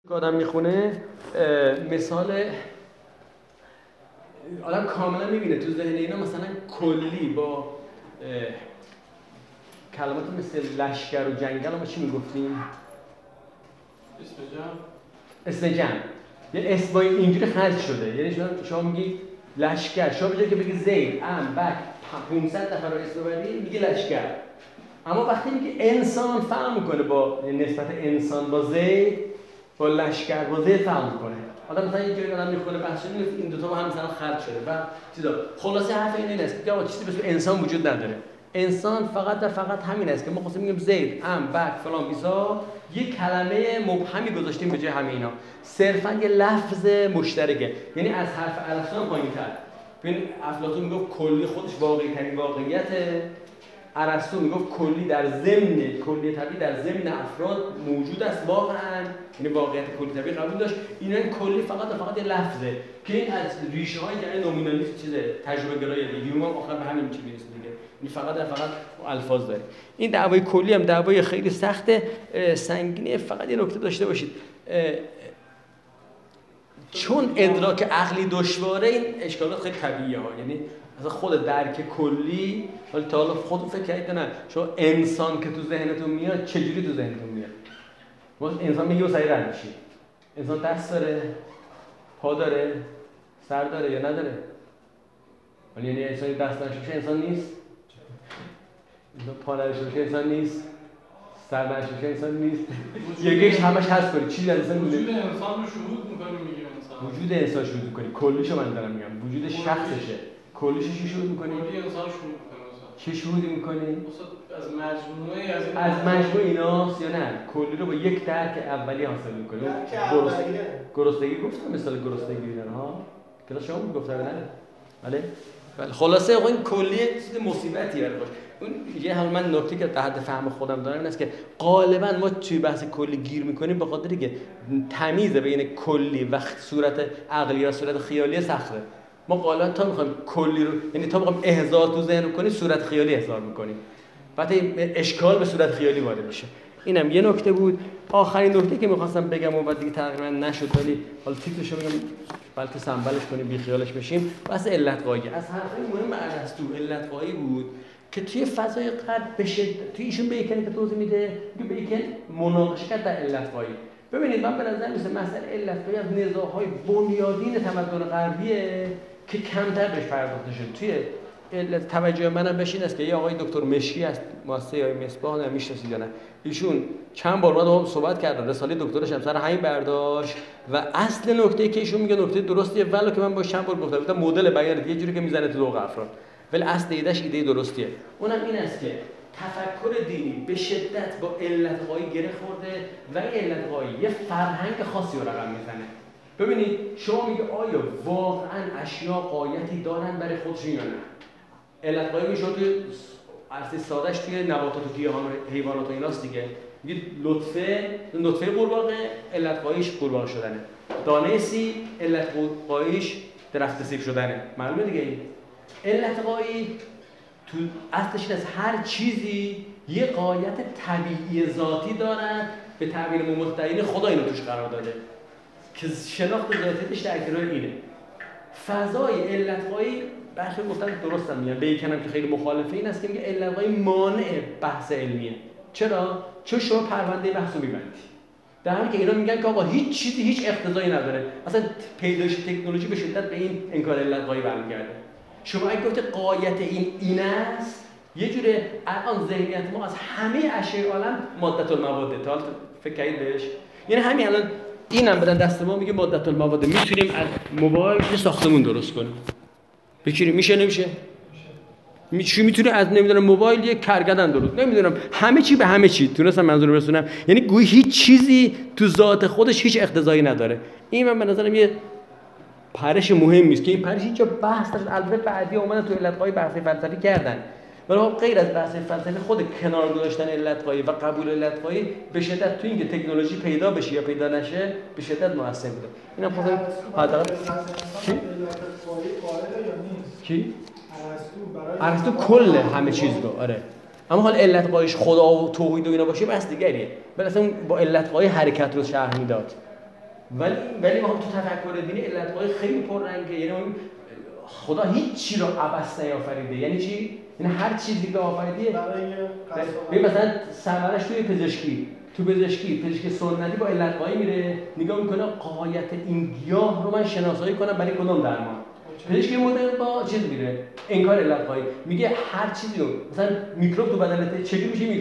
که آدم میخونه مثال آدم کاملا میبینه تو ذهن اینا مثلا کلی با کلمات مثل لشکر و جنگل ما چی میگفتیم؟ اسم جمع. یه اسم اینجوری خرج شده، یعنی شما میگی لشکر، شما به جای که بگی زید، بک 500 نفر رو اسم ببری میگی لشکر. اما وقتی میگی انسان فرق میکنه با نسبت انسان با زید، با لشکر با زید فرق میکنه. آدم مثلا یه جایی آدم میخونه بحث این دو تا با هم مثلا خرج شده و چیزا. خلاصه حرف این است که چیزی به اسم انسان وجود نداره. انسان فقط همین است که ما خواستیم میگیم زید، بک فلان بیسا یک کلمه مبهمی گذاشتیم به جای همه اینا. صرفا یه لفظ مشترکه، یعنی از حرف ارسطو پایین‌تر. ببین افلاطون میگفت کلی خودش واقعی ترین واقعیته. ارسطو میگفت کلی در ضمن کلی طبیعی در ضمن افراد موجود است واقعا، یعنی واقعیت کلی طبیعی قبول داشت. اینا کلی فقط یه لفظه که این از ریشه‌های یعنی نومینالیسم چیزه، تجربه گرایی دیگه. ما آخر به همین چیز میرسیم دیگه. این فقط الفاظ داره. این دعوای کلی هم دعوای خیلی سخته، سنگینه. فقط یه نکته داشته باشید، چون ادراک عقلی دشواره این اشکالات خیلی طبیعیه ها. یعنی مثلا خود درک کلی، ولی تا حالا خودتون فکر کردید نه شما انسان که تو ذهنتون میاد چجوری تو ذهنتون میاد؟ ما انسان میگه و سریع رد میشی. انسان دست داره، پا داره، سر داره یا نداره؟ ولی یعنی انسان دست نشه انسان نیست، انسان پا نشه انسان نیست، سر نشه انسان نیست. یکیش همش هست کنی چیزی از انسان وجود انسان رو شهود می‌کنیم میگیم انسان. وجود انسان شهود می‌کنی، کلیشو من دارم میگم، وجود شخصشه. کلیشو چی شهود می‌کنی؟ کلی انسان شهود می‌کنه مثلا. چی شهود می‌کنی؟ از مجموعه از مجموعه ایناست یا نه؟ کلی رو با یک درک اولی حاصل می‌کنی. گرسنگی گفتم مثال گرسنگی اینا ها. کلاس شما میگفتم نه؟ بله. خلاصه آقا این کلیه چیز مصیبتیه براش. اون یه هم من نکته که تحت فهم خودم دارم این است که غالبا ما توی بحث کلی گیر میکنیم به خاطری که تمیز بین کلی و صورت عقلی یا صورت خیالی سخته. ما غالبا تا میخوایم کلی رو، یعنی تا میخوایم احضار تو ذهن کنیم صورت خیالی احضار میکنیم، بعد اشکال به صورت خیالی وارد میشه. اینم یه نکته بود. آخرین نکته که میخواستم بگم و بعد دیگه تقریبا نشد، ولی حالا تیترشو بگم بلکه سنبلش کنیم بی خیالش بشیم. بس علت قایی از حرفای مهم ارسطو علت قایی بود که توی فضای غرب بشه. توی ایشون به یکی که توضیح میده به یکی مناقشه کرد در علت قایی. ببینید من به نظر میاد مسئله علت قایی از نزاع‌های بنیادین تمدن غربیه که کمتر بهش پرداخته شده. توی توجه منم بشین است که یه آقای دکتر مشکی است، مؤسسه های مصباح نمیشناسید یا نه؟ ایشون چند بار اومد صحبت کردن، رساله دکترش هم سر همین برداشت و اصل نکته که ایشون میگه نکته درستیه، ولو که من با چند بار گفتم مدل بیان یه جوری که میزنه تو ذوق افراد، ولی اصل ایدهش ایده درستیه. اونم این است که تفکر دینی به شدت با علت قایی گره خورده و این علت قایی یه فرهنگ خاصی رو رقم میزنه. ببینید شما میگه آیا واقعا اشیا قایتی دارن برای خودشون یا نه؟ علت قایی میشه توی عرصه سادهش توی نباتات و گیاهان و حیوانات و ایناست دیگه. میگید نطفه قورباغه علت قاییش قورباغه شدنه، دانه سیب علت قاییش درخت سیب شدنه. معلومه دیگه این علت قایی تو اصلش از هر چیزی یه قایت طبیعی ذاتی دارن، به تعبیر ممتدین خدا اینو توش قرار داده که شناخت ذاتیش در کنار اینه. فضای علت قایی برخی گفتن درستم میگن، بیکنم که خیلی مخالفه این است که میگه علت قایی مانع بحث علمیه. چرا؟ چون شما پرونده بحثو میبندی، در حالی که اینا میگن که آقا هیچ چیزی هیچ اقتضایی نداره. اصلا پیدایش تکنولوژی به شدت به این انکار علت قایی برمیگرده. شما اگه گفته قایت این است، یه جوره الان ذهنیت ما از همه اشیاء عالم ماده المواده. تا فکر کردید بهش؟ یعنی همین الان اینم بدن دست ما میگه ماده المواده، میتونیم از موبایل یه ساختمون درست کنیم. بچینیم میشه نمیشه؟ میتونه از نمیدونم موبایل یک کرگدن درست، نمیدونم همه چی به همه چی تونستم منظورم برسونم. یعنی گویی هیچ چیزی تو ذات خودش هیچ اقتضایی نداره. این من به نظرم یه پرش مهمی است که این پرش اینجا بحث داشت. البته بعدی اومدن تو علت قایی بحث فلسفی کردن، ولی غیر از بحث فلسفی خود کنار گذاشتن علت قایی و قبول علت قایی به شدت تو اینکه تکنولوژی پیدا بشه یا پیدا نشه به شدت موثر بوده. اینم خودم حداقل چی؟ ارسطو کل همه چیز رو آره، اما حال علت قاییش خدا و توحید و اینا باشه بس دیگریه. ولی اصلا با علت قایی حرکت رو شرح میداد. ولی ما تو تفکر دینی علت‌های خیلی پررنگه. یعنی خدا هیچ چی رو عبث نیافریده. یعنی چی؟ یعنی هر چیزی که آفریده برای مثلا ثمرش توی پزشکی، تو پزشکی سنتی با علت‌های میره نگاه میکنه غایت این گیاه رو من شناسایی کنم برای کدوم درمان. پزشکی مدرن با چیز میره انکار علت‌های، میگه هر چیزی رو مثلا میکروب تو بدنت چجوری میشه